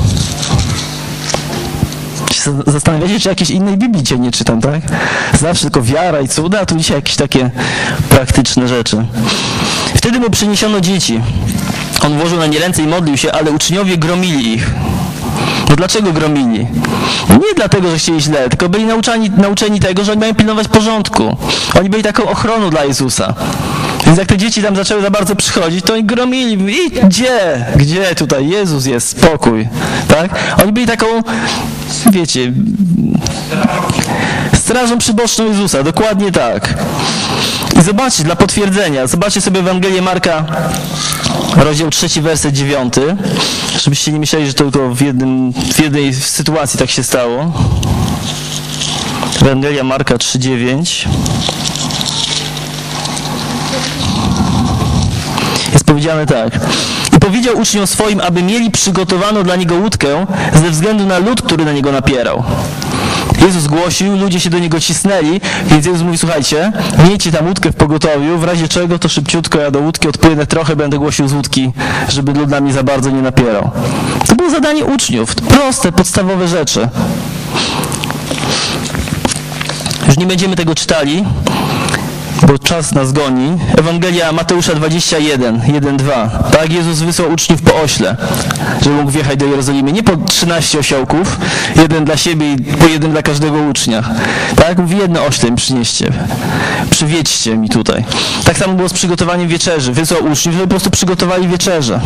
Zastanawiacie się, czy jakiejś innej Biblii cię nie czytam, tak? Zawsze tylko wiara i cuda, a tu dzisiaj jakieś takie praktyczne rzeczy. Wtedy mu przyniesiono dzieci. On włożył na nie ręce i modlił się, ale uczniowie gromili ich. No dlaczego gromili? Nie dlatego, że chcieli źle, tylko byli nauczeni tego, że oni mają pilnować porządku. Oni byli taką ochroną dla Jezusa. Więc jak te dzieci tam zaczęły za bardzo przychodzić, to oni gromili. I gdzie tutaj Jezus jest, spokój, tak? Oni byli taką, wiecie, strażą przyboczną Jezusa, dokładnie tak. I zobaczcie, dla potwierdzenia, zobaczcie sobie Ewangelię Marka, rozdział 3, werset 9, żebyście nie myśleli, że to tylko w jednej sytuacji tak się stało. Ewangelia Marka 3,9. Jest powiedziane tak. I powiedział uczniom swoim, aby mieli przygotowaną dla niego łódkę ze względu na lud, który na niego napierał. Jezus głosił, ludzie się do niego cisnęli, więc Jezus mówi, słuchajcie, miejcie tam łódkę w pogotowiu, w razie czego to szybciutko ja do łódki odpłynę trochę, będę głosił z łódki, żeby lud na mnie za bardzo nie napierał. To było zadanie uczniów, proste, podstawowe rzeczy. Już nie będziemy tego czytali, bo czas nas goni. Ewangelia Mateusza 21, 1-2. Tak, Jezus wysłał uczniów po ośle, żeby mógł wjechać do Jerozolimy. Nie po 13 osiołków, jeden dla siebie i po jeden dla każdego ucznia. Tak, mówi, jedno ośle im przynieście. Przywieźcie mi tutaj. Tak samo było z przygotowaniem wieczerzy. Wysłał uczniów, żeby po prostu przygotowali wieczerzę.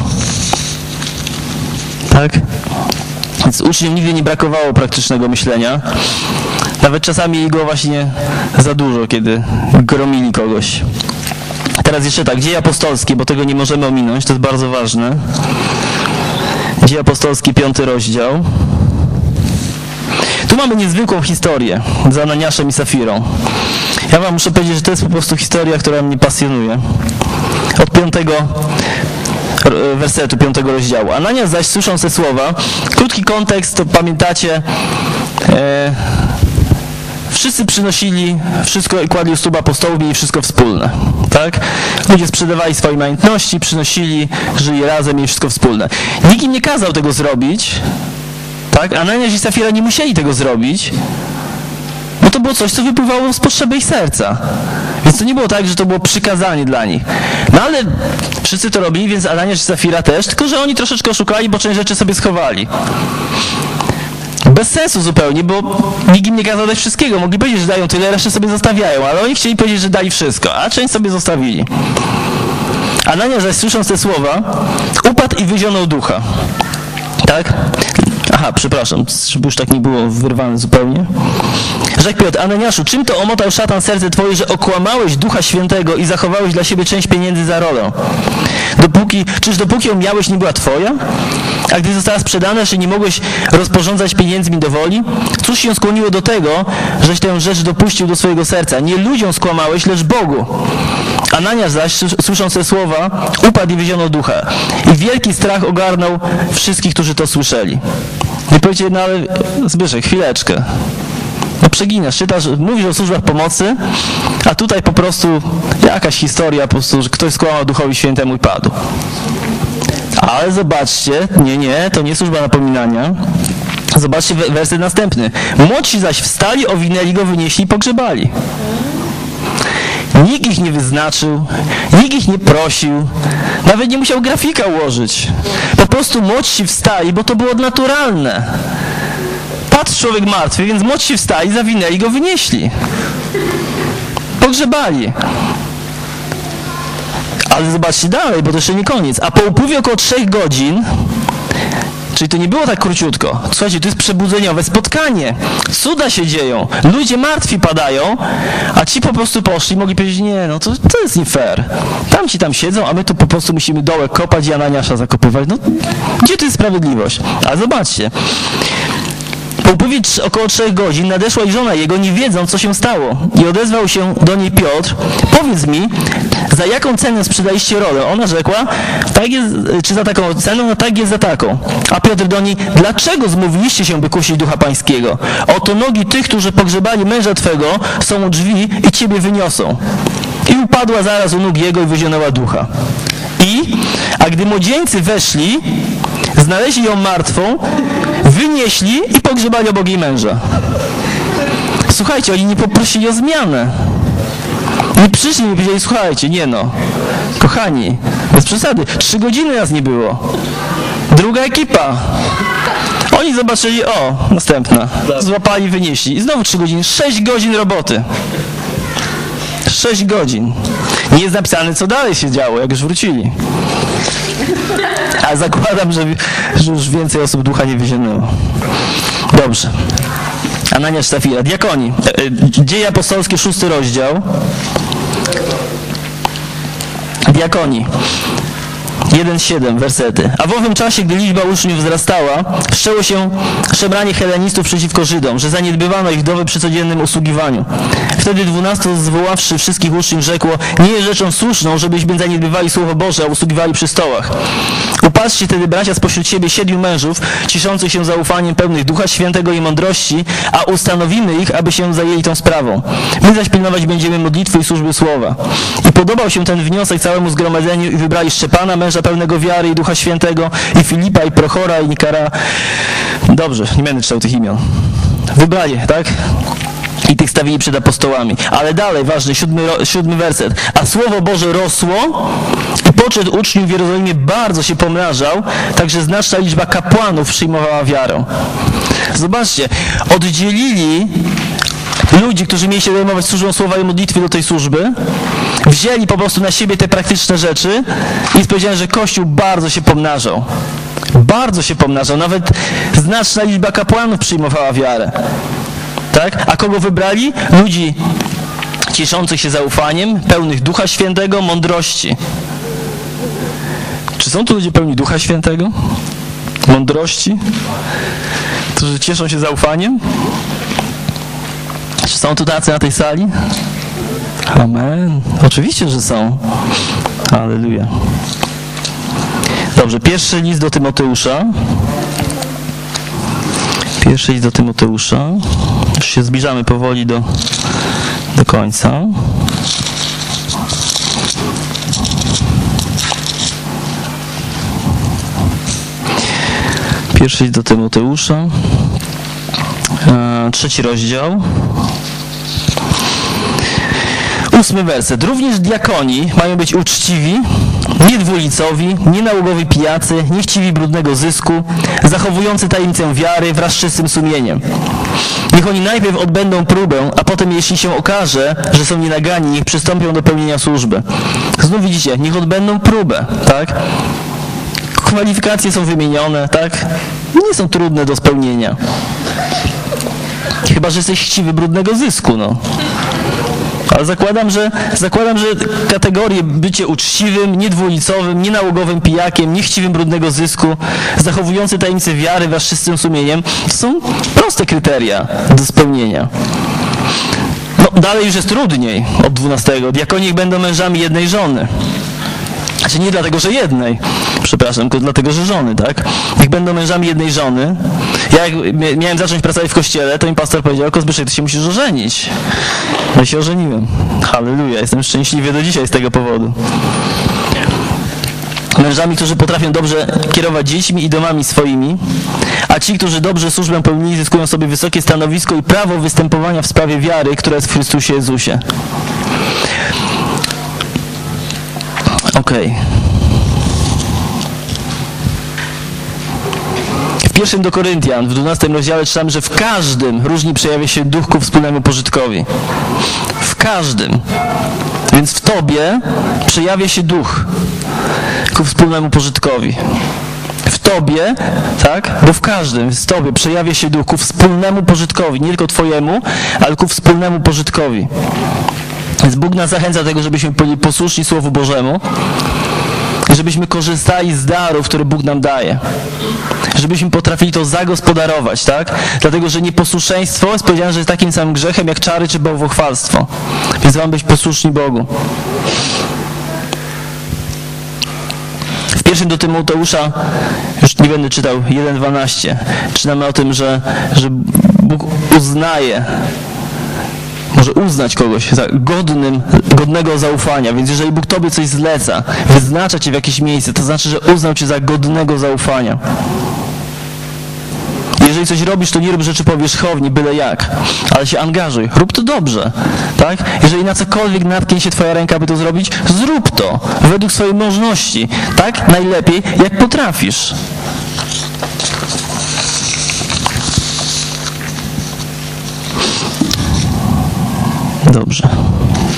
Tak? Więc uczniom nigdy nie brakowało praktycznego myślenia. Nawet czasami go właśnie za dużo, kiedy gromili kogoś. Teraz jeszcze tak, Dzieje apostolskie, bo tego nie możemy ominąć, to jest bardzo ważne. Dzieje apostolskie, 5 rozdział. Tu mamy niezwykłą historię z Ananiaszem i Safirą. Ja wam muszę powiedzieć, że to jest po prostu historia, która mnie pasjonuje. Od 5 wersetu 5 rozdziału. Ananiasz zaś, słysząc te słowa, krótki kontekst, to pamiętacie, wszyscy przynosili wszystko i kładli u stóp apostołów, mieli wszystko wspólne. Tak? Ludzie sprzedawali swoje majątności, przynosili, żyli razem, mieli wszystko wspólne. Nikt im nie kazał tego zrobić. Tak? Ananiasz i Safira nie musieli tego zrobić, bo to było coś, co wypływało z potrzeby ich serca. Więc to nie było tak, że to było przykazanie dla nich. No ale wszyscy to robili, więc Ananiasz i Safira też, tylko że oni troszeczkę oszukali, bo część rzeczy sobie schowali. Bez sensu zupełnie, bo nikt im nie kazał dać wszystkiego. Mogli powiedzieć, że dają tyle, resztę sobie zostawiają, ale oni chcieli powiedzieć, że dali wszystko, a część sobie zostawili. Ananiasz zaś, słysząc te słowa, upadł i wyzionął ducha. Tak? Aha, przepraszam, żeby już tak nie było wyrwane zupełnie. Rzekł Piotr, Ananiaszu, czym to omotał szatan serce twoje, że okłamałeś Ducha Świętego i zachowałeś dla siebie część pieniędzy za rolę? Czyż dopóki ją miałeś, nie była twoja? A gdy została sprzedana, czy nie mogłeś rozporządzać pieniędzmi do woli? Cóż się skłoniło do tego, żeś tę rzecz dopuścił do swojego serca? Nie ludziom skłamałeś, lecz Bogu. Ananiasz zaś, słysząc te słowa, upadł i wyzionął ducha. I wielki strach ogarnął wszystkich, którzy to słyszeli. I powiecie, no ale Zbyszek, chwileczkę. No przeginasz, czytasz, mówisz o służbach pomocy, a tutaj po prostu jakaś historia, po prostu, że ktoś skłamał Duchowi Świętemu i padł. Ale zobaczcie, nie, to nie służba napominania. Zobaczcie werset następny. Młodsi zaś wstali, owinęli go, wynieśli i pogrzebali. Nikt ich nie wyznaczył, nikt ich nie prosił, nawet nie musiał grafika ułożyć. Po prostu młodsi wstali, bo to było naturalne. Patrz, człowiek martwy, więc młodsi wstali, zawinęli go, wynieśli. Pogrzebali. Ale zobaczcie dalej, bo to jeszcze nie koniec. A po upływie około 3 godzin, czyli to nie było tak króciutko. Słuchajcie, to jest przebudzeniowe spotkanie. Cuda się dzieją. Ludzie martwi padają, a ci po prostu poszli i mogli powiedzieć, nie, no to jest nie fair. Tamci tam siedzą, a my tu po prostu musimy dołek kopać i Ananiasza zakopywać. No, gdzie tu jest sprawiedliwość? A zobaczcie. Po upływie około 3 godzin nadeszła i żona jego, nie wiedząc, co się stało. I odezwał się do niej Piotr, powiedz mi, za jaką cenę sprzedaliście rolę? Ona rzekła, tak jest, czy za taką cenę? No tak jest za taką. A Piotr do niej, dlaczego zmówiliście się, by kusić Ducha Pańskiego? Oto nogi tych, którzy pogrzebali męża Twego, są u drzwi i Ciebie wyniosą. I upadła zaraz u nóg jego i wyzionęła ducha. A gdy młodzieńcy weszli, znaleźli ją martwą, wynieśli i pogrzebali obok jej męża. Słuchajcie, oni nie poprosili o zmianę. Nie przyszli i nie powiedzieli, słuchajcie, nie no, kochani, bez przesady, 3 godziny nas nie było. Druga ekipa. Oni zobaczyli, o, następna. Złapali, wynieśli. I znowu 3 godziny, 6 godzin roboty. 6 godzin. Nie jest napisane, co dalej się działo, jak już wrócili. A zakładam, że już więcej osób ducha nie wyzionęło. Dobrze. Ananiasz, Safira, diakoni. Dzieje apostolskie, 6 rozdział. Diakoni. 1-7 wersety. A w owym czasie, gdy liczba uczniów wzrastała, wszczęło się szemranie helenistów przeciwko Żydom, że zaniedbywano ich wdowy przy codziennym usługiwaniu. Wtedy 12 zwoławszy wszystkich uczniów rzekło: nie jest rzeczą słuszną, żebyśmy zaniedbywali Słowo Boże, a usługiwali przy stołach. Upatrzcie tedy, bracia, spośród siebie 7 mężów, cieszących się zaufaniem, pełnych Ducha Świętego i mądrości, a ustanowimy ich, aby się zajęli tą sprawą. My zaś pilnować będziemy modlitwy i służby Słowa. I podobał się ten wniosek całemu zgromadzeniu i wybrali Szczepana, męża pełnego wiary i Ducha Świętego, i Filipa, i Prochora, i Nikara. Dobrze, nie będę czytał tych imion. Wybrali, tak? I tych stawili przed apostołami. Ale dalej, ważny, 7 werset. A Słowo Boże rosło i poczet uczniów w Jerozolimie bardzo się pomnażał, także znaczna liczba kapłanów przyjmowała wiarę. Zobaczcie, oddzielili ludzi, którzy mieli się zajmować służbą Słowa i modlitwy do tej służby, wzięli po prostu na siebie te praktyczne rzeczy i powiedziałem, że Kościół bardzo się pomnażał. Bardzo się pomnażał. Nawet znaczna liczba kapłanów przyjmowała wiarę. Tak? A kogo wybrali? Ludzi cieszących się zaufaniem, pełnych Ducha Świętego, mądrości. Czy są tu ludzie pełni Ducha Świętego? Mądrości? Którzy cieszą się zaufaniem? Czy są tu tacy na tej sali? Amen. Oczywiście, że są. Halleluja. Dobrze, pierwszy list do Tymoteusza. Pierwszy list do Tymoteusza. Już się zbliżamy powoli do końca. Pierwszy list do Tymoteusza. 3 rozdział. 8 werset. Również diakoni mają być uczciwi, niedwulicowi, nienałogowi pijacy, niechciwi brudnego zysku, zachowujący tajemnicę wiary wraz z czystym sumieniem. Niech oni najpierw odbędą próbę, a potem, jeśli się okaże, że są nienagani, niech przystąpią do pełnienia służby. Znów widzicie, niech odbędą próbę, tak? Kwalifikacje są wymienione, tak? Nie są trudne do spełnienia. Chyba że jesteś chciwy brudnego zysku, no. Ale zakładam, że kategorie bycie uczciwym, niedwulicowym, nienałogowym pijakiem, niechciwym brudnego zysku, zachowujący tajemnicę wiary wraz z czystym sumieniem, to są proste kryteria do spełnienia. No, dalej już jest trudniej od 12. Diakoni będą mężami jednej żony. Znaczy nie dlatego, że jednej, przepraszam, tylko dlatego, że żony, tak? Niech będą mężami jednej żony. Ja jak miałem zacząć pracować w kościele, to mi pastor powiedział: Zbyszek, ty się musisz ożenić. No i się ożeniłem. Halleluja, jestem szczęśliwy do dzisiaj z tego powodu. Mężami, którzy potrafią dobrze kierować dziećmi i domami swoimi, a ci, którzy dobrze służbę pełnili, zyskują sobie wysokie stanowisko i prawo występowania w sprawie wiary, która jest w Chrystusie Jezusie. Okej. W 1 do Koryntian, w 12 rozdziale czytamy, że w każdym różni przejawia się duch ku wspólnemu pożytkowi. W każdym. Więc w tobie przejawia się duch ku wspólnemu pożytkowi. W tobie, tak? Bo w każdym z tobie przejawia się duch ku wspólnemu pożytkowi. Nie tylko twojemu, ale ku wspólnemu pożytkowi. Więc Bóg nas zachęca do tego, żebyśmy byli posłuszni Słowu Bożemu, żebyśmy korzystali z darów, które Bóg nam daje. Żebyśmy potrafili to zagospodarować, tak? Dlatego, że nieposłuszeństwo jest powiedziane, że jest takim samym grzechem jak czary czy bałwochwalstwo. Więc mamy być posłuszni Bogu. W 1 do Tymoteusza, już nie będę czytał, 1:12, czytamy o tym, że Bóg uznaje, może uznać kogoś za godnego zaufania. Więc jeżeli Bóg tobie coś zleca, wyznacza cię w jakieś miejsce, to znaczy, że uznał cię za godnego zaufania. Jeżeli coś robisz, to nie rób rzeczy powierzchownie, byle jak, ale się angażuj, rób to dobrze, tak? Jeżeli na cokolwiek natknie się twoja ręka, by to zrobić, zrób to według swojej możliwości, tak? Najlepiej, jak potrafisz. Dobrze.